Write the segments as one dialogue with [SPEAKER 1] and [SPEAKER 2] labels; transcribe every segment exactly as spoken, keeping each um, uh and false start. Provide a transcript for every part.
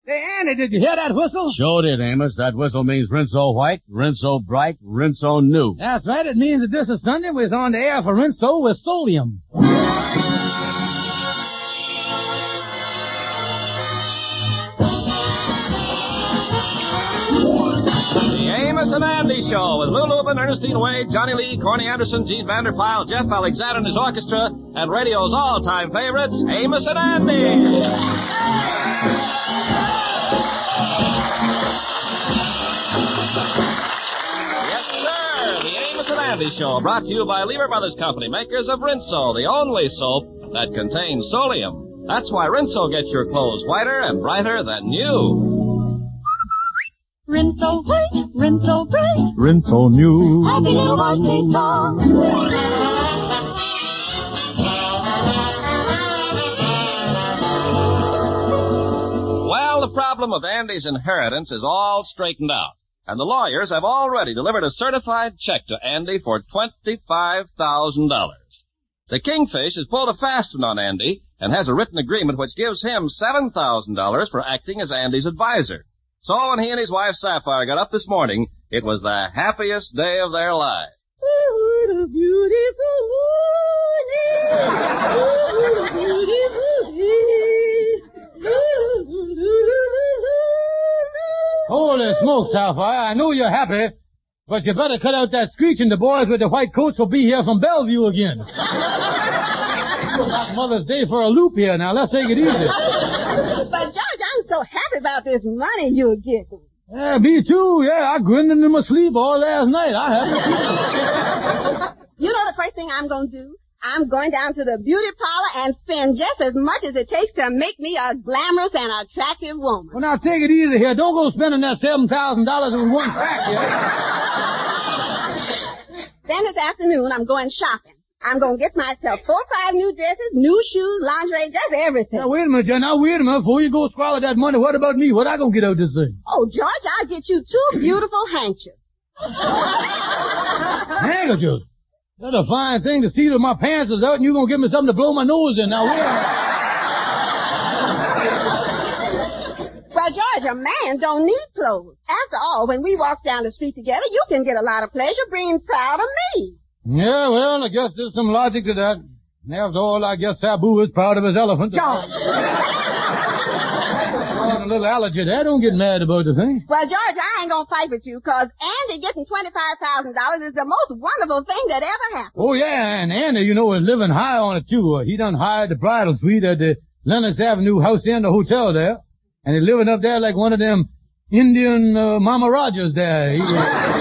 [SPEAKER 1] Hey, Andy, did you hear that whistle?
[SPEAKER 2] Sure did, Amos. That whistle means Rinso White, Rinso Bright, Rinso New.
[SPEAKER 1] That's right. It means that this is Sunday. We're on the air for Rinso with Solium.
[SPEAKER 3] The Amos and Andy Show with Lou Lubin, Ernestine Wade, Johnny Lee, Corny Anderson, Gene Vanderpyle, Jeff Alexander and his orchestra, and radio's all-time favorites, Amos and Andy. Andy Show, brought to you by Lever Brothers Company, makers of Rinso, the only soap that contains Solium. That's why Rinso gets your clothes whiter and brighter than new.
[SPEAKER 4] Rinso white, Rinso bright,
[SPEAKER 5] Rinso new.
[SPEAKER 4] Happy little wash takes all.
[SPEAKER 3] Well, the problem of Andy's inheritance is all straightened out. And the lawyers have already delivered a certified check to Andy for twenty-five thousand dollars. The Kingfish has pulled a fast one on Andy and has a written agreement which gives him seven thousand dollars for acting as Andy's advisor. So when he and his wife Sapphire got up this morning, it was the happiest day of their lives.
[SPEAKER 6] Oh, what a beautiful morning. Oh, what a beautiful day.
[SPEAKER 1] Holy smokes, Sapphire. I know you're happy, but you better cut out that screeching. The boys with the white coats will be here from Bellevue again. Got Mother's Day for a loop here. Now, let's take it easy.
[SPEAKER 6] But, George, I'm so happy about this money you're getting.
[SPEAKER 1] Yeah, me too. Yeah, I grinned in my sleep all last night. I have.
[SPEAKER 6] You know the first thing I'm going to do? I'm going down to the beauty parlor and spend just as much as it takes to make me a glamorous and attractive woman.
[SPEAKER 1] Well, now, take it easy here. Don't go spending that seven thousand dollars in one crack here.
[SPEAKER 6] Then this afternoon, I'm going shopping. I'm going to get myself four or five new dresses, new shoes, lingerie, just everything.
[SPEAKER 1] Now, wait a minute, John. Now, wait a minute. Before you go squalor that money, what about me? What I going to get out of this thing?
[SPEAKER 6] Oh, George, I'll get you two beautiful handkerchiefs.
[SPEAKER 1] Handkerchiefs? That's a fine thing to see that my pants is out and you're going to give me something to blow my nose in. Now, wait a minute.
[SPEAKER 6] Well, George, a man don't need clothes. After all, when we walk down the street together, you can get a lot of pleasure being proud of me.
[SPEAKER 1] Yeah, well, I guess there's some logic to that. After all, I guess Sabu is proud of his elephant.
[SPEAKER 6] George.
[SPEAKER 1] A little allergy there. Don't get mad about the thing.
[SPEAKER 6] Well, George, I ain't gonna fight with you, cause Andy getting twenty-five thousand dollars is the most wonderful thing that ever happened.
[SPEAKER 1] Oh, yeah, and Andy, you know, is living high on it, too. Uh, he done hired the bridal suite at the Lenox Avenue House Inn, the hotel there. And he's living up there like one of them Indian uh, Mama Rogers there. He,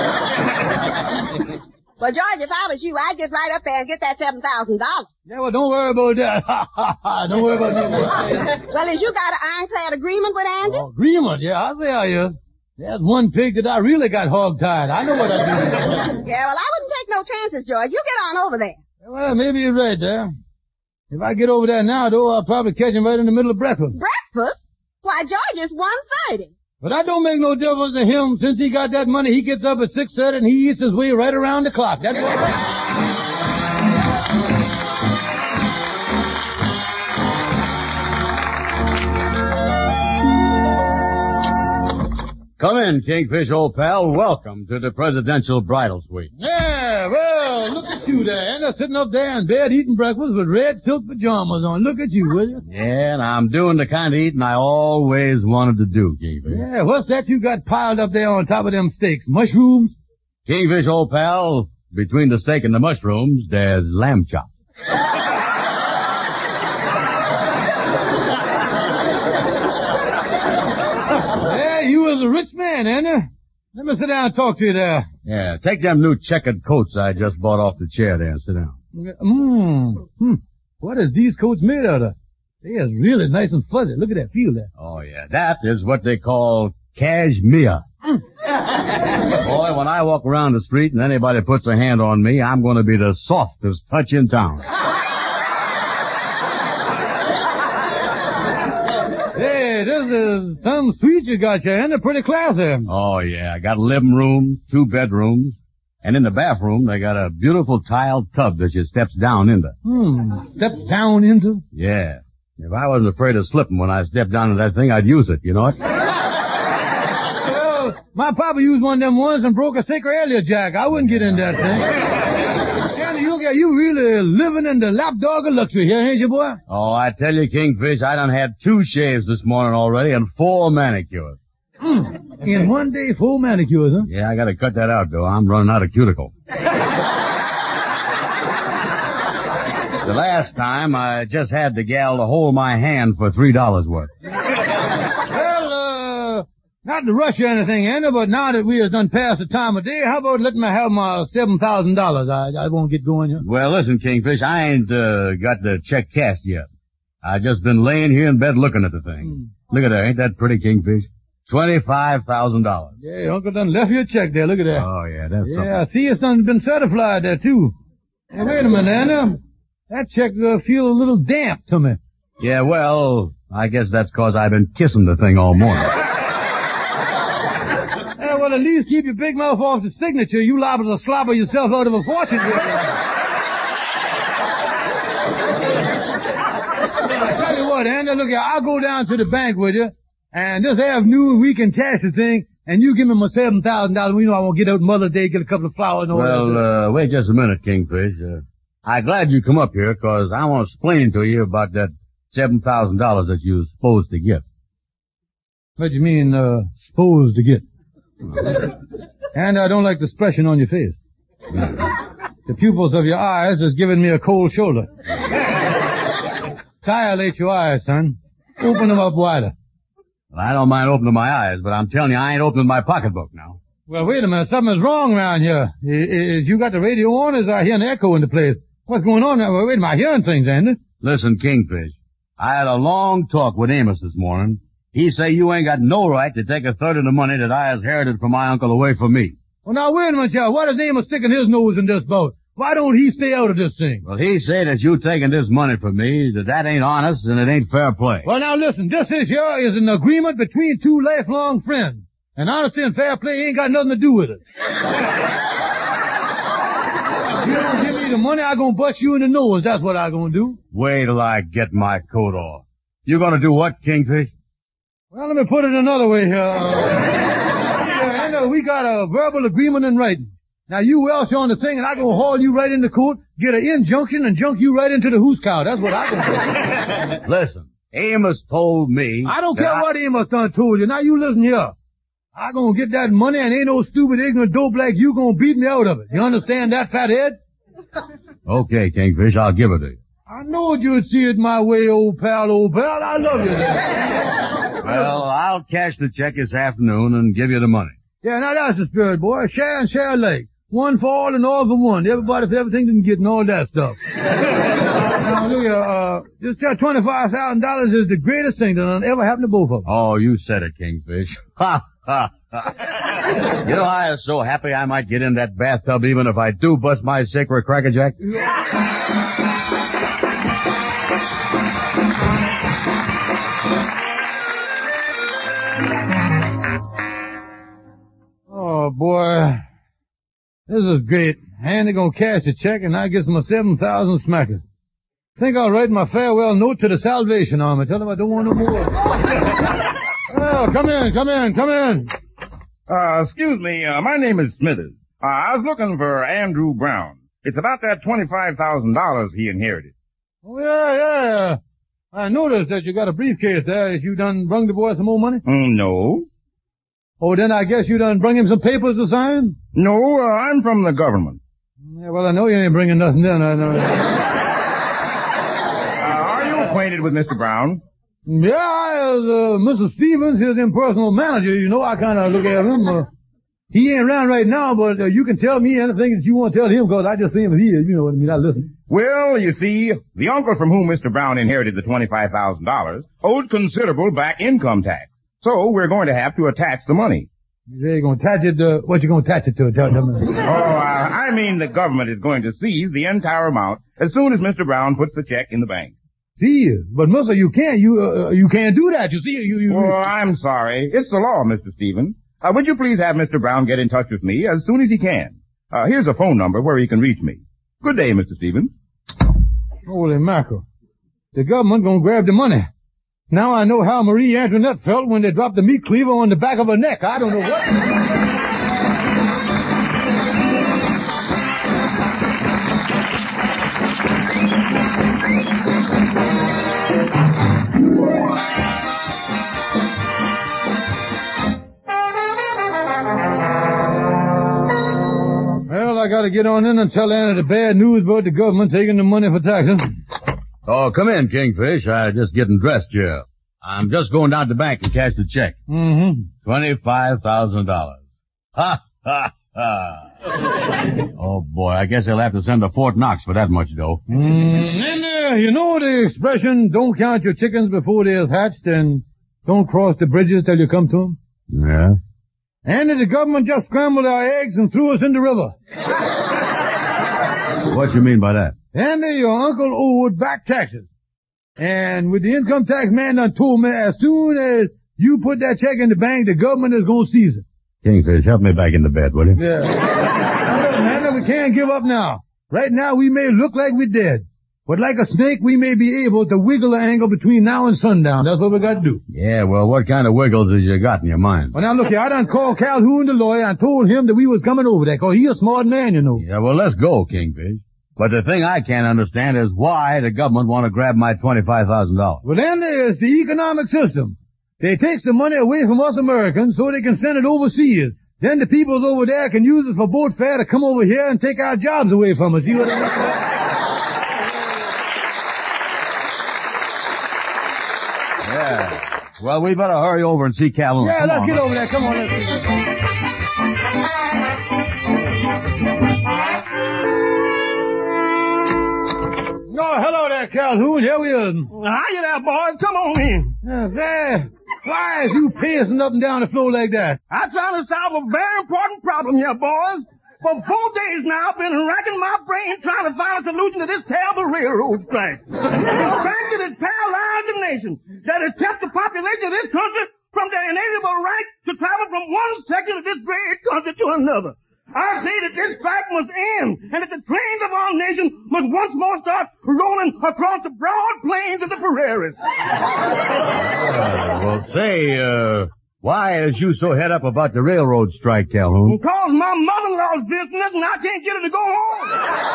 [SPEAKER 1] uh...
[SPEAKER 6] Well, George, if I was you, I'd get right up there and get that seven thousand dollars.
[SPEAKER 1] Yeah, well, don't worry about that. Don't worry about that.
[SPEAKER 6] Well, as you got an ironclad agreement with Andy?
[SPEAKER 1] Oh, agreement? Yeah, I'll say I is. There's one pig that I really got hog-tied. I know what I do.
[SPEAKER 6] Yeah, well, I wouldn't take no chances, George. You get on over there.
[SPEAKER 1] Well, maybe you're right there. If I get over there now, though, I'll probably catch him right in the middle of breakfast.
[SPEAKER 6] Breakfast? Why, George, it's one thirty.
[SPEAKER 1] But that don't make no difference to him. Since he got that money, he gets up at six thirty and he eats his way right around the clock. That's what...
[SPEAKER 2] Come in, Kingfish, old pal. Welcome to the presidential bridal suite.
[SPEAKER 1] Yeah, well, look at you there. And they're sitting up there in bed eating breakfast with red silk pajamas on. Look at you, will you?
[SPEAKER 2] Yeah, and I'm doing the kind of eating I always wanted to do, Kingfish.
[SPEAKER 1] Yeah, what's that you got piled up there on top of them steaks? Mushrooms?
[SPEAKER 2] Kingfish, old pal, between the steak and the mushrooms, there's lamb chops.
[SPEAKER 1] You was a rich man, ain't you? Let me sit down and talk to you there.
[SPEAKER 2] Yeah, take them new checkered coats I just bought off the chair there and sit down.
[SPEAKER 1] Mmm. Hmm. What is these coats made out of? They is really nice and fuzzy. Look at that. Feel that.
[SPEAKER 2] Oh, yeah. That is what they call cashmere. Boy, when I walk around the street and anybody puts a hand on me, I'm going to be the softest touch in town.
[SPEAKER 1] Hey, this is some suite you got here, and they're pretty classy.
[SPEAKER 2] Oh, yeah. I got a living room, two bedrooms, and in the bathroom, they got a beautiful tiled tub that you steps down into.
[SPEAKER 1] Hmm. Steps down into?
[SPEAKER 2] Yeah. If I wasn't afraid of slipping when I stepped down into that thing, I'd use it, you know it?
[SPEAKER 1] My papa used one of them ones and broke a sacred Elliott jack. I wouldn't get in that thing. Andy, you, you really living in the lapdog of luxury here, ain't you, boy?
[SPEAKER 2] Oh, I tell you, Kingfish, I done had two shaves this morning already and four manicures.
[SPEAKER 1] Mm. In one day, four manicures, huh?
[SPEAKER 2] Yeah, I gotta cut that out, though. I'm running out of cuticle. The last time, I just had the gal to hold my hand for three dollars worth.
[SPEAKER 1] Well, uh, not to rush or anything, Andy, but now that we have done past the time of day, how about letting me have my seven thousand dollars? I, I won't get going here.
[SPEAKER 2] Well, listen, Kingfish, I ain't, uh, got the check cashed yet. I just been laying here in bed looking at the thing. Mm. Look at that. Ain't that pretty, Kingfish? twenty-five thousand dollars.
[SPEAKER 1] Yeah, Uncle done left you a check there. Look at that.
[SPEAKER 2] Oh, yeah, that's
[SPEAKER 1] yeah,
[SPEAKER 2] something.
[SPEAKER 1] I see it's done been certified there, too. Hey, wait a minute, Andy. That check uh, feel a little damp to me.
[SPEAKER 2] Yeah, well, I guess that's 'cause I've been kissing the thing all morning.
[SPEAKER 1] Yeah, well, at least keep your big mouth off the signature. You liable to slobber yourself out of a fortune. I tell you what, Andy, look here, I'll go down to the bank with you, and this afternoon we can cash the thing, and you give me my seven thousand dollars. We know I won't get out Mother's Day, get a couple of flowers and all
[SPEAKER 2] well,
[SPEAKER 1] that.
[SPEAKER 2] Well, uh, wait just a minute, Kingfish. Uh, I'm glad you come up here 'cause I want to explain to you about that seven thousand dollars that you're supposed to get.
[SPEAKER 1] What do you mean, uh, supposed to get? And I don't like the expression on your face. The pupils of your eyes is giving me a cold shoulder. Dilate your eyes, son. Open them up wider.
[SPEAKER 2] Well, I don't mind opening my eyes, but I'm telling you, I ain't opening my pocketbook now.
[SPEAKER 1] Well, wait a minute. Something's wrong around here. Is you got the radio on, or is I hear an echo in the place? What's going on now? Well, wait a minute. I'm hearing things, Andy.
[SPEAKER 2] Listen, Kingfish. I had a long talk with Amos this morning. He say you ain't got no right to take a third of the money that I inherited from my uncle away from me.
[SPEAKER 1] Well, now, wait a minute, y'all. What is Amos sticking his nose in this boat? Why don't he stay out of this thing?
[SPEAKER 2] Well, he say that you taking this money from me, that that ain't honest and it ain't fair play.
[SPEAKER 1] Well, now, listen. This is here is an agreement between two lifelong friends. And honesty and fair play ain't got nothing to do with it. You don't give me the money, I'm gonna bust you in the nose. That's what I'm gonna do.
[SPEAKER 2] Wait till I get my coat off. You gonna do what, Kingfish?
[SPEAKER 1] Well, let me put it another way here. yeah, I know we got a verbal agreement in writing. Now you welsh on the thing and I'm gonna haul you right into court, get an injunction and junk you right into the hoose cow. That's what I'm gonna do.
[SPEAKER 2] Listen, Amos told me...
[SPEAKER 1] I don't care I... what Amos done told you. Now you listen here. I'm gonna get that money and ain't no stupid ignorant dope like you gonna beat me out of it. You understand that, fathead?
[SPEAKER 2] Okay, Kingfish, I'll give it to you.
[SPEAKER 1] I knowed you'd see it my way, old pal, old pal. I love you.
[SPEAKER 2] Well, I'll cash the check this afternoon and give you the money.
[SPEAKER 1] Yeah, now that's the spirit, boy. Share and share alike. One for all and all for one. Everybody for everything didn't get and all that stuff. Now, look here, uh, just that twenty-five thousand dollars is the greatest thing that ever happened to both of them.
[SPEAKER 2] Oh, you said it, Kingfish. Ha, ha, ha. You know, I was so happy I might get in that bathtub even if I do bust my sacred crackerjack.
[SPEAKER 1] Oh, boy. This is great. Andy gonna cash the check and I get my seven thousand smackers. Think I'll write my farewell note to the Salvation Army. Tell them I don't want no more. Oh, come in, come in, come in.
[SPEAKER 5] Uh, excuse me, uh, my name is Smithers. Uh, I was looking for Andrew Brown. It's about that twenty-five thousand dollars he inherited.
[SPEAKER 1] Oh, yeah, yeah. I noticed that you got a briefcase there. Is you done brung the boy some more money?
[SPEAKER 5] Mm, no.
[SPEAKER 1] Oh, then I guess you done brung him some papers to sign?
[SPEAKER 5] No, uh, I'm from the government.
[SPEAKER 1] Yeah, well, I know you ain't bringing nothing then. I know.
[SPEAKER 5] uh, are you acquainted with Mister Brown?
[SPEAKER 1] Yeah, I, uh, Mister Stevens, his impersonal manager, you know, I kind of look at him. Uh, he ain't around right now, but uh, you can tell me anything that you want to tell him, because I just see him as he is, you know what I mean, I listen.
[SPEAKER 5] Well, you see, the uncle from whom Mister Brown inherited the twenty-five thousand dollars owed considerable back income tax. So we're going to have to attach the money.
[SPEAKER 1] You're going to attach it to, what you going to attach it to? Tell them.
[SPEAKER 5] Oh, uh, I mean the government is going to seize the entire amount as soon as Mister Brown puts the check in the bank.
[SPEAKER 1] See, but Mister, you can't, you, uh, you can't do that, you see. You, you,
[SPEAKER 5] Oh, I'm sorry. It's the law, Mister Stevens. Uh, would you please have Mister Brown get in touch with me as soon as he can? Uh, here's a phone number where he can reach me. Good day, Mister Stevens.
[SPEAKER 1] Holy mackerel. The government gonna grab the money. Now I know how Marie Antoinette felt when they dropped the meat cleaver on the back of her neck. I don't know what... Well, I gotta get on in and tell Anna the bad news about the government taking the money for taxes.
[SPEAKER 2] Oh, come in, Kingfish. I'm just getting dressed here. I'm just going down to the bank and cash the check.
[SPEAKER 1] Mm-hmm.
[SPEAKER 2] Twenty-five thousand dollars. Ha, ha, ha. Oh, boy, I guess they'll have to send to Fort Knox for that much dough.
[SPEAKER 1] Mm, and, uh, you know the expression, don't count your chickens before they're hatched and don't cross the bridges till you come to them?
[SPEAKER 2] Yeah?
[SPEAKER 1] And the government just scrambled our eggs and threw us in the river.
[SPEAKER 2] What you mean by that?
[SPEAKER 1] And your uncle owed back taxes. And with the income tax man done told me as soon as you put that check in the bank, the government is going to seize it.
[SPEAKER 2] Kingfish, help me back into bed, will you?
[SPEAKER 1] Yeah. Look, man, we can't give up now. Right now we may look like we're dead. But like a snake, we may be able to wiggle the angle between now and sundown. That's what we got to do.
[SPEAKER 2] Yeah, well, what kind of wiggles has you got in your mind?
[SPEAKER 1] Well, now look here, I done called Calhoun the lawyer and told him that we was coming over there, 'cause he's a smart man, you know.
[SPEAKER 2] Yeah, well, let's go, Kingfish. But the thing I can't understand is why the government want to grab my twenty-five thousand dollars.
[SPEAKER 1] Well, then there's the economic system. They takes the money away from us Americans so they can send it overseas. Then the peoples over there can use it for boat fare to come over here and take our jobs away from us. See what I mean?
[SPEAKER 2] Yeah. Well, we better hurry over and see Calhoun.
[SPEAKER 1] Yeah,
[SPEAKER 2] Come
[SPEAKER 1] let's
[SPEAKER 2] on,
[SPEAKER 1] get
[SPEAKER 2] man.
[SPEAKER 1] over there. Come on, let's see. Oh, hello there, Calhoun. Here we are.
[SPEAKER 7] Hiya there, boys. Come on in.
[SPEAKER 1] Uh, there. Why is you pacing up and down the floor like that?
[SPEAKER 7] I'm trying to solve a very important problem here, boys. For four days now, I've been racking my brain trying to find a solution to this terrible railroad strike. The strike that has paralyzed the nation, that has kept the population of this country from their inalienable right to travel from one section of this great country to another. I say that this strike must end, and that the trains of our nation must once more start rolling across the broad plains of the prairies.
[SPEAKER 2] Uh, well, say, uh, why is you so head up about the railroad strike, Calhoun?
[SPEAKER 7] Because my mother-in-law's business and I can't get her to go home.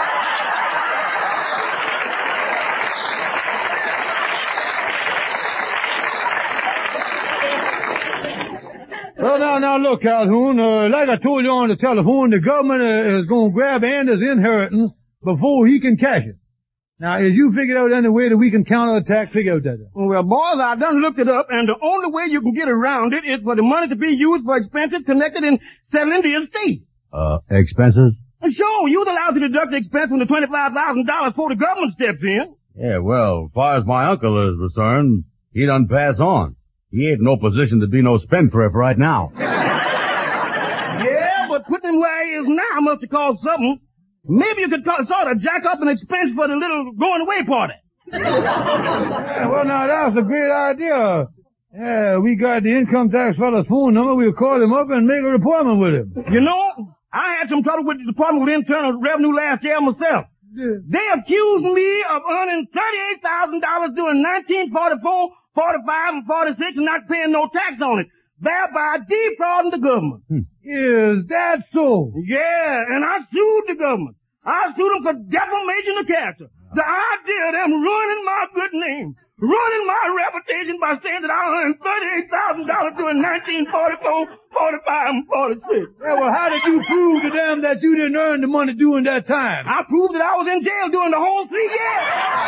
[SPEAKER 1] Well, now, now, look, Calhoun, uh, like I told you on the telephone, the government uh, is going to grab Anders' inheritance before he can cash it. Now, as you figured out any way that we can counterattack, figure out that.
[SPEAKER 7] Well, boys, I done looked it up, and the only way you can get around it is for the money to be used for expenses connected in settling the estate.
[SPEAKER 2] Uh, expenses?
[SPEAKER 7] Sure, you're allowed to deduct the expense from the twenty-five thousand dollars before the government steps in.
[SPEAKER 2] Yeah, well, as far as my uncle is concerned, he done pass on. He ain't in no position to be no spendthrift right now.
[SPEAKER 7] Yeah, but putting him where he is now must have caused something. Maybe you could ca- sort of jack up an expense for the little going away party.
[SPEAKER 1] Yeah, well, now, that's a great idea. Yeah, we got the income tax fella's phone number. We'll call him up and make an appointment with him.
[SPEAKER 7] You know, I had some trouble with the Department of Internal Revenue last year myself.
[SPEAKER 1] Yeah.
[SPEAKER 7] They accused me of earning thirty-eight thousand dollars during nineteen forty-four, forty-five, and forty-six and not paying no tax on it, thereby defrauding the government.
[SPEAKER 1] Hmm. Is that so?
[SPEAKER 7] Yeah, and I sued the government. I sued them for defamation of character. The idea of them ruining my good name, ruining my reputation by saying that I earned thirty-eight thousand dollars during nineteen forty-four, forty-five, and forty-six.
[SPEAKER 1] Yeah, well, how did you prove to them that you didn't earn the money during that time?
[SPEAKER 7] I proved that I was in jail during the whole three years.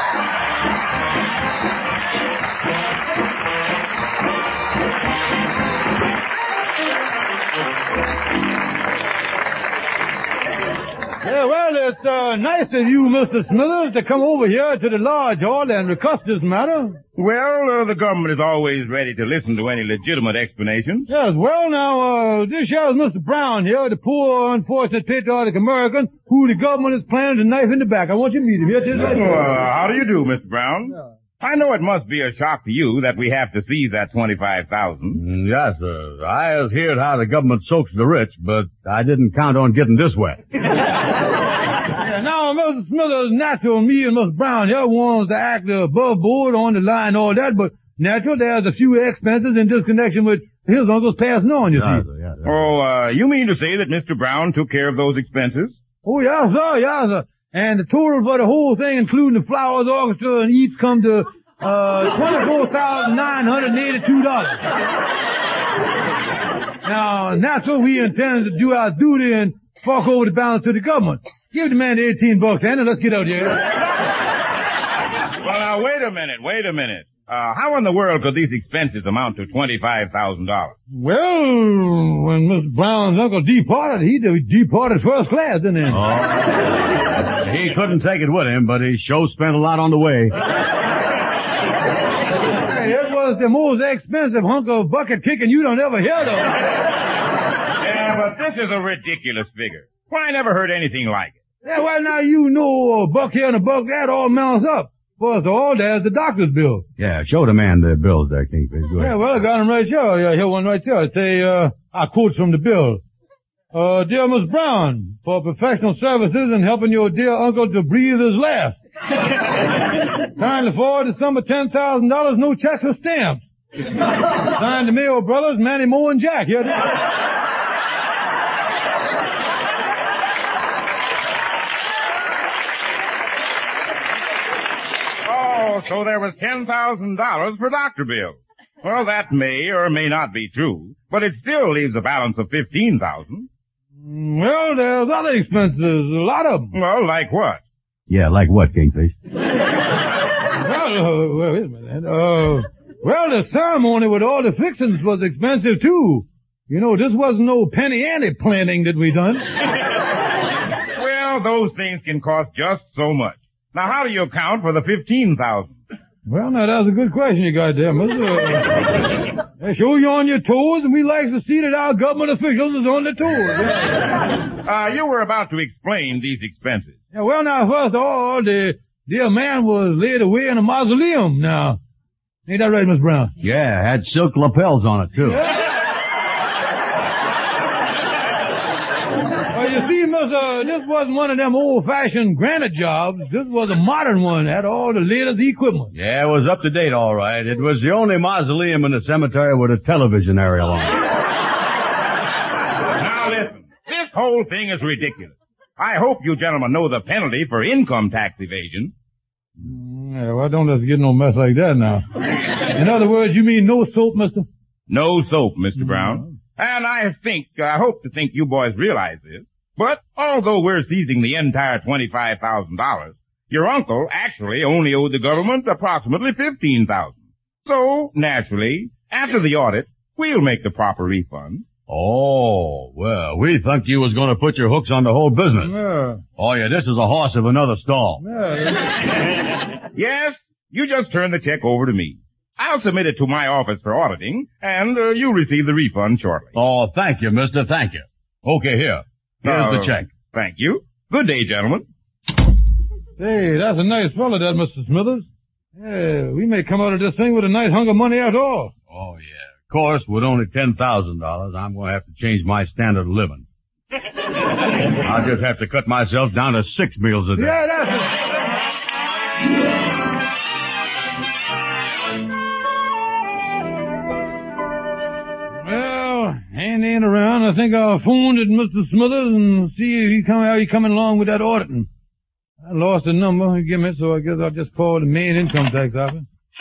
[SPEAKER 1] Yeah, well, it's uh, nice of you, Mister Smithers, to come over here to the Lodge Hall and discuss this matter.
[SPEAKER 5] Well, uh, the government is always ready to listen to any legitimate explanation.
[SPEAKER 1] Yes, well, now, uh, this here is Mister Brown here, the poor, unfortunate, patriotic American who the government is planning to knife in the back. I want you to meet him here. This right here.
[SPEAKER 5] Uh, how do you do, Mister Brown? Yeah. I know it must be a shock to you that we have to seize that twenty-five thousand.
[SPEAKER 2] Mm, yes, sir. I has heard how the government soaks the rich, but I didn't count on getting this wet.
[SPEAKER 1] Yeah, now, Mister Smithers, natural, me and Mister Brown here wants to act above board on the line and all that, but natural there's a few expenses in this connection with his uncle's passing on, you
[SPEAKER 2] Yeah,
[SPEAKER 1] see.
[SPEAKER 2] yeah, yeah.
[SPEAKER 5] Oh, uh, you mean to say that Mister Brown took care of those expenses?
[SPEAKER 1] Oh, yes, sir, yes, sir. And the total for the whole thing, including the Flowers Orchestra and each, come to, uh, twenty-four thousand nine hundred eighty-two dollars. Now, and that's what we intend to do our duty and fork over the balance to the government. Give the man the eighteen bucks, Andy. Let's get out here.
[SPEAKER 5] Well, now, wait a minute, wait a minute. Uh, how in the world could these expenses amount to twenty-five thousand dollars?
[SPEAKER 1] Well, when Mister Brown's uncle departed, he de- departed first class, didn't he?
[SPEAKER 2] Oh. He couldn't take it with him, but he sure spent a lot on the way.
[SPEAKER 1] Hey, it was the most expensive hunk of bucket kicking you don't ever hear of.
[SPEAKER 5] Yeah, but this is a ridiculous figure. Why, I never heard anything like it.
[SPEAKER 1] Yeah, well, now you know a buck here and a buck that all mounts up. First of all, there's the doctor's bill.
[SPEAKER 2] Yeah, show the man the bills there, Kingfish. Go ahead.
[SPEAKER 1] Yeah, well, I got them right here. Yeah, here one right there. Say, uh, I quote from the bill. Uh, dear Miss Brown, for professional services in helping your dear uncle to breathe his last. Kindly forward the sum of ten thousand dollars, no checks or stamps. Signed the Mayo brothers, Manny, Moe, and Jack. Here it is.
[SPEAKER 5] Oh, so there was ten thousand dollars for doctor bills. Well, that may or may not be true, but it still leaves a balance of fifteen thousand dollars.
[SPEAKER 1] Well, there's other expenses, a lot of them.
[SPEAKER 5] Well, like what?
[SPEAKER 2] Yeah, like what, Kingfish?
[SPEAKER 1] Well, uh, well, wait a minute. Uh, well, the ceremony with all the fixings was expensive, too. You know, this wasn't no penny ante planning that we done.
[SPEAKER 5] Well, those things can cost just so much. Now, how do you account for the fifteen thousand dollars?
[SPEAKER 1] Well, now, that's a good question you got there, mister. Uh, they show you on your toes, and we like to see that our government officials is on their toes. Yeah.
[SPEAKER 5] Uh, you were about to explain these expenses.
[SPEAKER 1] Yeah, well, now, first of all, the dear man was laid away in a mausoleum. Now, ain't that right, Miss Brown?
[SPEAKER 2] Yeah, had silk lapels on it, too.
[SPEAKER 1] Well, you see, mister, this wasn't one of them old-fashioned granite jobs. This was a modern one. Had all the latest equipment.
[SPEAKER 2] Yeah, it was up to date, all right. It was the only mausoleum in the cemetery with a television area on it.
[SPEAKER 5] Now listen, this whole thing is ridiculous. I hope you gentlemen know the penalty for income tax evasion.
[SPEAKER 1] Yeah, well, don't let's get no mess like that now. In other words, you mean no soap, mister?
[SPEAKER 5] No soap, Mister Brown. And I think, I hope to think you boys realize this. But although we're seizing the entire twenty-five thousand dollars, your uncle actually only owed the government approximately fifteen thousand dollars. So, naturally, after the audit, we'll make the proper refund.
[SPEAKER 2] Oh, well, we thought you was going to put your hooks on the whole business.
[SPEAKER 1] Yeah.
[SPEAKER 2] Oh, yeah, this is a horse of another stall.
[SPEAKER 1] Yeah.
[SPEAKER 5] Yes, you just turn the check over to me. I'll submit it to my office for auditing, and uh, you'll receive the refund shortly.
[SPEAKER 2] Oh, thank you, mister, thank you. Okay, here. Here's
[SPEAKER 5] Uh,
[SPEAKER 2] the check.
[SPEAKER 5] Thank you. Good day, gentlemen.
[SPEAKER 1] Hey, that's a nice fellow, that Mister Smithers. Yeah, we may come out of this thing with a nice hunk of money after all.
[SPEAKER 2] Oh, yeah. Of course, with only ten thousand dollars, I'm going to have to change my standard of living. I'll just have to cut myself down to six meals a day.
[SPEAKER 1] Yeah, that's it. Well, Andy ain't around. I think I'll phone at Mister Smithers and see if he come, how he coming along with that auditing. I lost the number he gave me, so I guess I'll just call the main income tax office.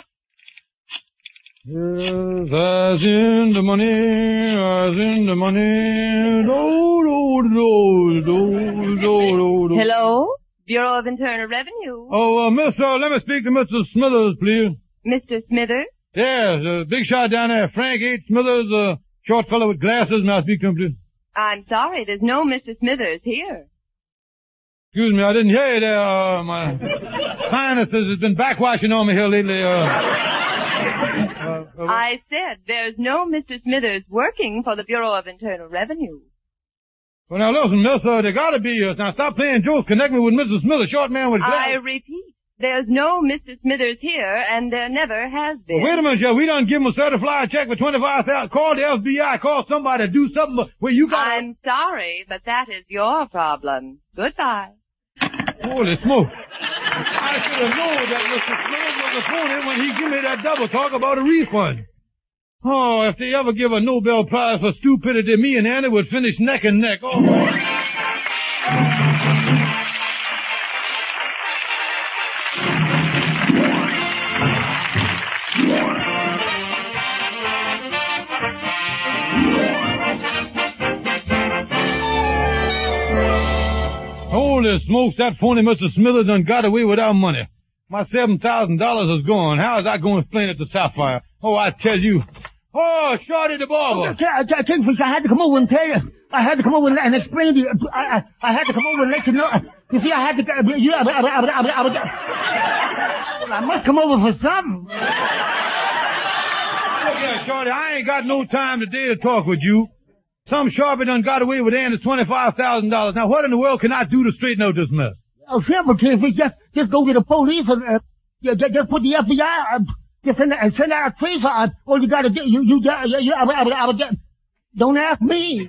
[SPEAKER 1] Yes, I's in the money, I's in the money. Do, do, do, do, do, do, do.
[SPEAKER 8] Hello? Bureau of Internal Revenue.
[SPEAKER 1] Oh, uh, miss, uh, let me speak to Mister Smithers, please.
[SPEAKER 8] Mister Smithers?
[SPEAKER 1] Yes, uh, big shot down there, Frank H. Smithers, uh, short fellow with glasses. May I speak to him, please?
[SPEAKER 8] I'm sorry, there's no Mister Smithers here.
[SPEAKER 1] Excuse me, I didn't hear you there. Uh, my sinuses has been backwashing on me here lately. Uh, uh, uh,
[SPEAKER 8] I said there's no Mister Smithers working for the Bureau of Internal Revenue.
[SPEAKER 1] Well, now listen, miss, uh, there gotta be, uh, now stop playing jokes. Connect me with Mister Smithers, short man with
[SPEAKER 8] I
[SPEAKER 1] glasses.
[SPEAKER 8] repeat, there's no Mister Smithers here, and there never has been.
[SPEAKER 1] Well, wait a minute, Jeff. We done give him a certified check for twenty-five thousand. Call the F B I. Call somebody to do something where you got.
[SPEAKER 8] I'm sorry, but that is your problem. Goodbye.
[SPEAKER 1] Holy smoke. I should have known that Mister Smith was a phony when he gave me that double talk about a refund. Oh, if they ever give a Nobel Prize for stupidity, me and Andy would finish neck and neck. Oh, holy smokes, that phony Mister Smithers done got away with our money. My seven thousand dollars is gone. How is I going to explain it to Sapphire? Oh, I tell you. Oh, Shorty the barber.
[SPEAKER 7] Oh, Kingfish, I had to come over and tell you. I had to come over and explain to you. I, I, I had to come over and let you know. You see, I had to... You, I, I, I, I, I, I, well, I must come over for something.
[SPEAKER 1] Look here, Shorty, I ain't got no time today to talk with you. Some sharpie done got away with Andy's twenty-five thousand dollars. Now, what in the world can I do to straighten out this mess?
[SPEAKER 7] Oh, simple, Kingfish. Just, just go to the police and uh, just, just put the F B I... Uh, Just send, send out a tracer on all you gotta do. You, you, you, you, you I, I, I, don't ask me.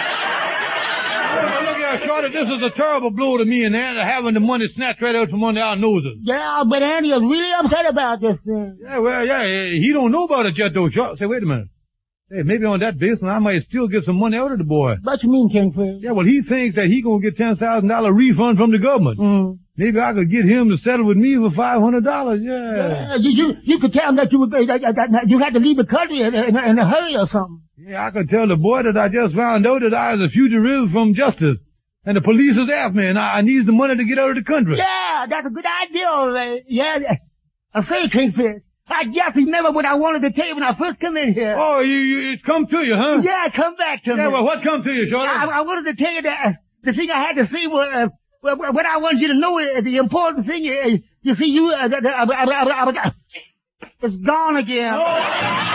[SPEAKER 1] Look here, Shorty, this is a terrible blow to me and Andy having the money snatched right out from under our noses.
[SPEAKER 7] Yeah, but Andy is really upset about this thing.
[SPEAKER 1] Yeah, well, yeah, he don't know about it yet, though, Shorty. Say, wait a minute. Hey, maybe on that basis I might still get some money out of the boy.
[SPEAKER 7] What you mean, Kingfish?
[SPEAKER 1] Yeah, well, he thinks that he gonna get ten thousand dollars refund from the government.
[SPEAKER 7] Mm.
[SPEAKER 1] Maybe I could get him to settle with me for five hundred dollars, yeah.
[SPEAKER 7] Uh, you, you, you could tell him that you would, uh, that, that you had to leave the country in, in, in a hurry or something.
[SPEAKER 1] Yeah, I could tell the boy that I just found out that I was a fugitive from justice. And the police is after me, and I, I need the money to get out of the country.
[SPEAKER 7] Yeah, that's a good idea, all right. Yeah, I say, Kingfish, I just remember what I wanted to tell you when I first come in here.
[SPEAKER 1] Oh, you, you it's come to you, huh?
[SPEAKER 7] Yeah, come back to
[SPEAKER 1] yeah,
[SPEAKER 7] me.
[SPEAKER 1] Yeah, well, what come to you, Shorty?
[SPEAKER 7] I, I wanted to tell you that uh, the thing I had to say was, uh, well, what I want you to know is the important thing is, you see, you, uh, the, the, uh, uh, uh, uh, it's gone again. Oh.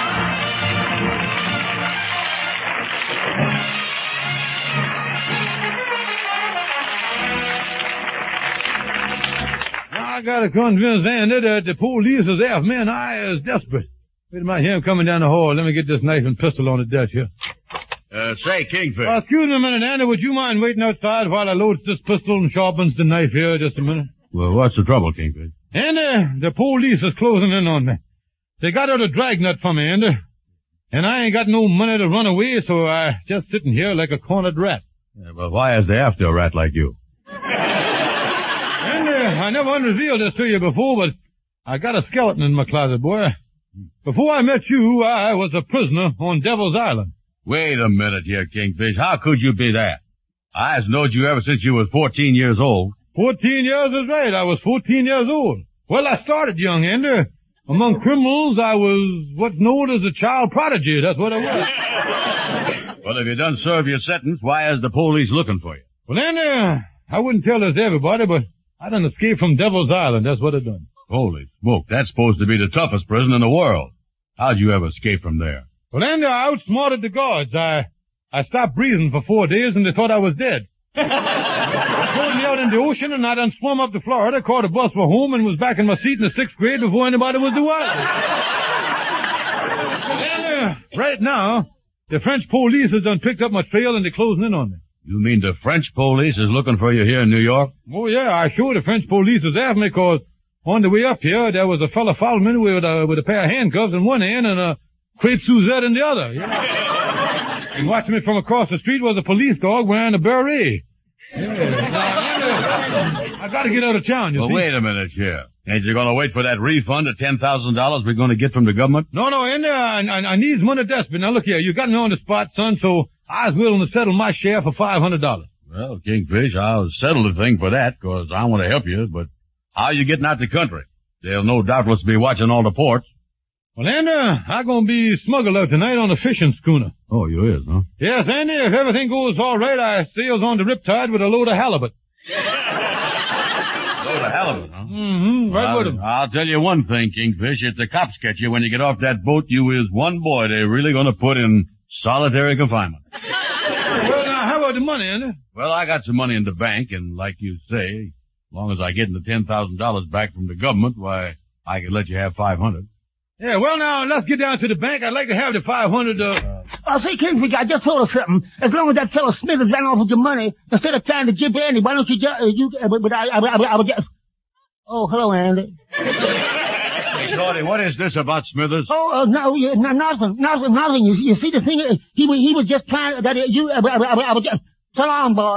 [SPEAKER 1] I gotta convince Andy that the police is after me and I is desperate. Wait a minute, hear him coming down the hall. Let me get this knife and pistol on the desk here.
[SPEAKER 2] Uh, say, Kingfish.
[SPEAKER 1] Uh, excuse me a minute, Andy. Would you mind waiting outside while I load this pistol and sharpens the knife here just a minute?
[SPEAKER 2] Well, what's the trouble, Kingfish?
[SPEAKER 1] Andy, the police is closing in on me. They got out a dragnet for me, Andy. And I ain't got no money to run away, so I just sitting here like a cornered rat.
[SPEAKER 2] Yeah, but why is they after a rat like you?
[SPEAKER 1] I never unrevealed this to you before, but I got a skeleton in my closet, boy. Before I met you, I was a prisoner on Devil's Island.
[SPEAKER 2] Wait a minute here, Kingfish. How could you be that? I has known you ever since you was fourteen years old.
[SPEAKER 1] Fourteen years is right. I was fourteen years old. Well, I started young, Andy. Among criminals, I was what's known as a child prodigy. That's what I was.
[SPEAKER 2] Well, if you done serve your sentence, why is the police looking for you?
[SPEAKER 1] Well, Andy, I wouldn't tell this to everybody, but I done escaped from Devil's Island. That's what I done.
[SPEAKER 2] Holy smoke, that's supposed to be the toughest prison in the world. How'd you ever escape from there?
[SPEAKER 1] Well, Andy, I outsmarted the guards. I I stopped breathing for four days, and they thought I was dead. They pulled me out in the ocean, and I done swum up to Florida, caught a bus for home, and was back in my seat in the sixth grade before anybody was the wiser. And, uh, right now, the French police has done picked up my trail, and they're closing in on me.
[SPEAKER 2] You mean the French police is looking for you here in New York?
[SPEAKER 1] Oh, yeah, I sure the French police is after me, cause on the way up here, there was a fella following me with a, with a pair of handcuffs in one hand and a crepe Suzette in the other. Yeah. And watching me from across the street was a police dog wearing a beret. Yeah. Now, I gotta get out of town, you
[SPEAKER 2] well,
[SPEAKER 1] see.
[SPEAKER 2] Well, wait a minute here. Ain't you gonna wait for that refund of ten thousand dollars we're gonna get from the government?
[SPEAKER 1] No, no, Andy, I, I, I needs money desperate. Now look here, you got me on the spot, son, so I was willing to settle my share for five hundred dollars.
[SPEAKER 2] Well, Kingfish, I'll settle the thing for that, cause I want to help you, but how you getting out the country? They'll no doubtless be watching all the ports.
[SPEAKER 1] Well, Andy, I'm gonna be smuggled out tonight on a fishing schooner.
[SPEAKER 2] Oh, you is, huh?
[SPEAKER 1] Yes, Andy, if everything goes all right, I sails on the Riptide with a load of halibut.
[SPEAKER 2] Load of halibut, huh?
[SPEAKER 1] Mm-hmm, right
[SPEAKER 2] well,
[SPEAKER 1] with him.
[SPEAKER 2] I'll tell you one thing, Kingfish, if the cops catch you when you get off that boat, you is one boy they're really gonna put in solitary confinement.
[SPEAKER 1] Well, now, how about the money, Andy?
[SPEAKER 2] Well, I got some money in the bank, and like you say, as long as I get the ten thousand dollars back from the government, why, I can let you have five hundred.
[SPEAKER 1] Yeah, well, now, let's get down to the bank. I'd like to have the five hundred, uh...
[SPEAKER 7] Uh, say, Kingfish, I just told her something. As long as that fellow Smithers ran off with your money, instead of trying to jib Andy, why don't you just, uh, you, uh, but I, I, I, I, I would just,
[SPEAKER 9] Oh, hello, Andy.
[SPEAKER 2] Hey, Shorty, what is this about Smithers?
[SPEAKER 9] Oh, uh, no, yeah, no, nothing, nothing, nothing. You, you see, the thing is, he was, he was just trying, that you, uh, I, I, I was just, so long, boy.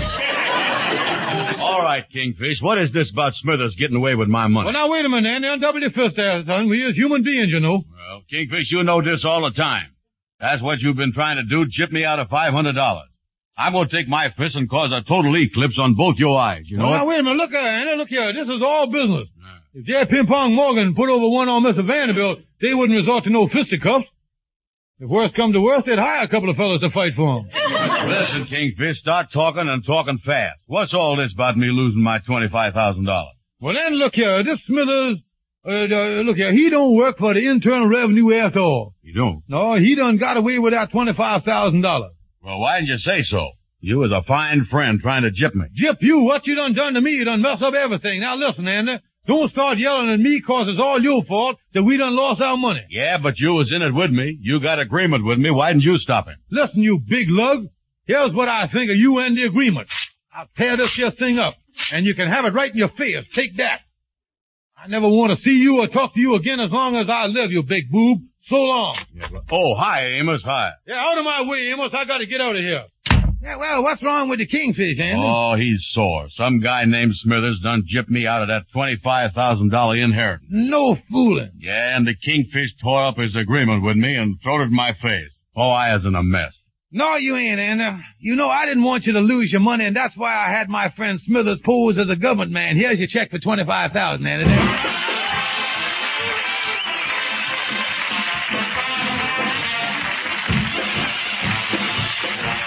[SPEAKER 2] All right, Kingfish, what is this about Smithers getting away with my money?
[SPEAKER 1] Well, now, wait a minute, Andy. Undouble your fist there, son. We is human beings, you know.
[SPEAKER 2] Well, Kingfish, you know this all the time. That's what you've been trying to do, chip me out of five hundred dollars. I'm going to take my fist and cause a total eclipse on both your eyes, you know
[SPEAKER 1] well,
[SPEAKER 2] what?
[SPEAKER 1] now, wait a minute. Look here, Andy. Look here. This is all business. Yeah. If J. Ping Pong Morgan put over one on Mister Vanderbilt, they wouldn't resort to no fisticuffs. If worse come to worse, they'd hire a couple of fellas to fight for them.
[SPEAKER 2] Listen, Kingfish, start talking and talking fast. What's all this about me losing my twenty-five thousand dollars?
[SPEAKER 1] Well, then, look here. This Smithers, uh, uh, look here. He don't work for the Internal Revenue after all.
[SPEAKER 2] You don't?
[SPEAKER 1] No, he done got away with that twenty-five thousand dollars.
[SPEAKER 2] Well, why didn't you say so? You was a fine friend trying to gyp me.
[SPEAKER 1] Gyp you? What you done done to me? You done messed up everything. Now, listen, Andy. Don't start yelling at me 'cause it's all your fault that we done lost our money.
[SPEAKER 2] Yeah, but you was in it with me. You got agreement with me. Why didn't you stop him?
[SPEAKER 1] Listen, you big lug. Here's what I think of you and the agreement. I'll tear this here thing up, and you can have it right in your face. Take that. I never want to see you or talk to you again as long as I live, you big boob. So long.
[SPEAKER 2] Yeah, but, oh, hi, Amos. Hi.
[SPEAKER 1] Yeah, out of my way, Amos. I got to get out of here. Yeah, well, what's wrong with the Kingfish, Andy?
[SPEAKER 2] Oh, he's sore. Some guy named Smithers done gypped me out of that twenty-five thousand dollars inheritance.
[SPEAKER 1] No fooling.
[SPEAKER 2] Yeah, and the Kingfish tore up his agreement with me and throwed it in my face. Oh, I is in a mess.
[SPEAKER 1] No, you ain't, Andy. You know, I didn't want you to lose your money, and that's why I had my friend Smithers pose as a government man. Here's your check for twenty-five thousand dollars, Andy.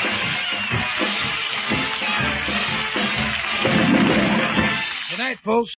[SPEAKER 1] Good night, folks.